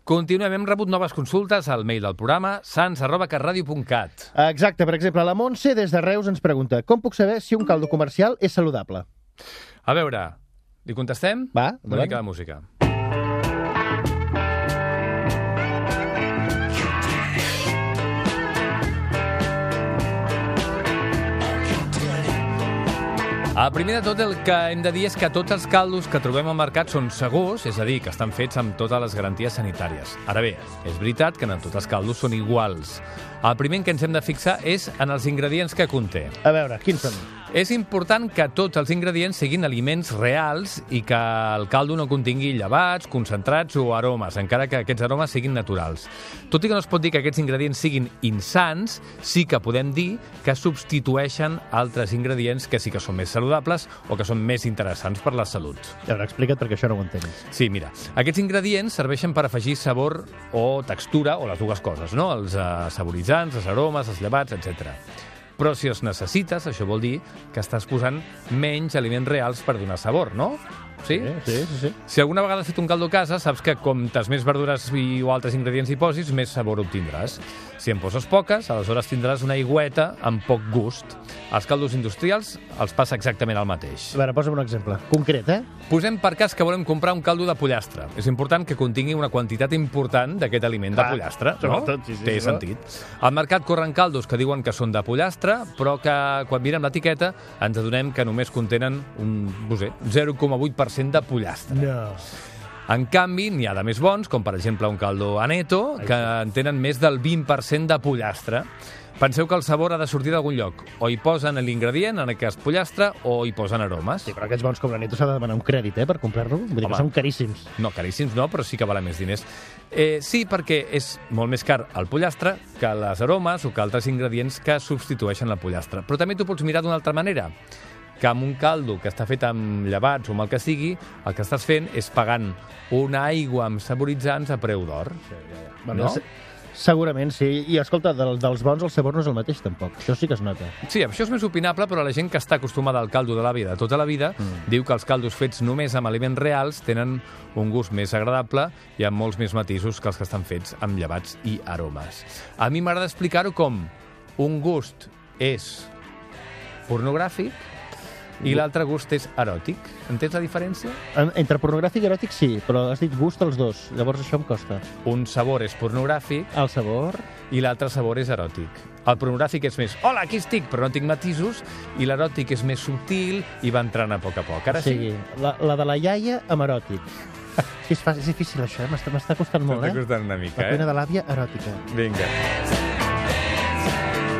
Continuem, hem rebut noves consultes al mail del programa sans@catradio.cat. Exacte, per exemple, la Montse des de Reus ens pregunta: com puc saber si un caldo comercial és saludable? A veure, li contestem? Va, una mica de música. Primer de tot, el que hem de dir és que tots els caldos que trobem al mercat són segurs, és a dir, que estan fets amb totes les garanties sanitàries. Ara bé, és veritat que no tots els caldos són iguals. El primer en què ens hem de fixar és en els ingredients que conté. A veure, quins són? És important que tots els ingredients siguin aliments reals i que el caldo no contingui llevats, concentrats o aromes, encara que aquests aromes siguin naturals. Tot i que no es pot dir que aquests ingredients siguin insans, sí que podem dir que substitueixen altres ingredients que sí que són més saludables o que són més interessants per la salut. A veure, explica't, perquè això no ho entenc. Sí, mira, aquests ingredients serveixen per afegir sabor o textura, o les dues coses, no? Els saboritzants, els aromes, els llevats, etc. Però si els necessites, això vol dir que estàs posant menys aliments reals per donar sabor, no? Sí? Sí. Si alguna vegada has fet un caldo a casa, saps que comptes més verdures o altres ingredients hi posis, més sabor obtindràs. Si en poses poques, aleshores tindràs una aigüeta amb poc gust. Als caldos industrials els passa exactament el mateix. A veure, posa'm un exemple concret, Posem per cas que volem comprar un caldo de pollastre. És important que contingui una quantitat important d'aquest aliment de pollastre, no? Sobretot, sí, Té sentit. Al mercat corren caldos que diuen que són de pollastre, però que quan mirem l'etiqueta ens adonem que només contenen un 0,8% de pollastre. No. En canvi, n'hi ha de més bons, com per exemple un caldo Aneto, que en tenen més del 20% de pollastre. Penseu que el sabor ha de sortir d'algun lloc. O hi posen l'ingredient, en aquest pollastre, o hi posen aromes. Sí, però aquests bons com l'Aneto s'ha de demanar un crèdit, per comprar-lo. Vull dir que són caríssims. No, caríssims no, però sí que valen més diners. Sí, perquè és molt més car el pollastre que les aromes o que altres ingredients que substitueixen la pollastre. Però també t'ho pots mirar d'una altra manera, que amb un caldo que està fet amb llevats o amb el que sigui, el que estàs fent és pagant una aigua amb saboritzants a preu d'or. Bueno, no? Segurament, sí. I, escolta, dels bons el sabor no és el mateix, tampoc. Això sí que es nota. Sí, això és més opinable, però la gent que està acostumada al caldo de l'àvia de tota la vida diu que els caldos fets només amb aliments reals tenen un gust més agradable i amb molts més matisos que els que estan fets amb llevats i aromes. A mi m'agrada explicar-ho com un gust és pornogràfic i l'altre gust és eròtic. Entens la diferència? Entre pornogràfic i eròtic sí, però has dit gust els dos. Llavors això em costa. Un sabor és pornogràfic. El sabor? I l'altre sabor és eròtic. El pornogràfic és més, hola, aquí estic, però no tinc matisos, i l'eròtic és més subtil i va entrant a poc a poc. Ara sí? La de la iaia amb eròtic. Sí, és difícil això, m'està costant molt, M'està costant una mica, La pena de l'àvia eròtica. Vinga.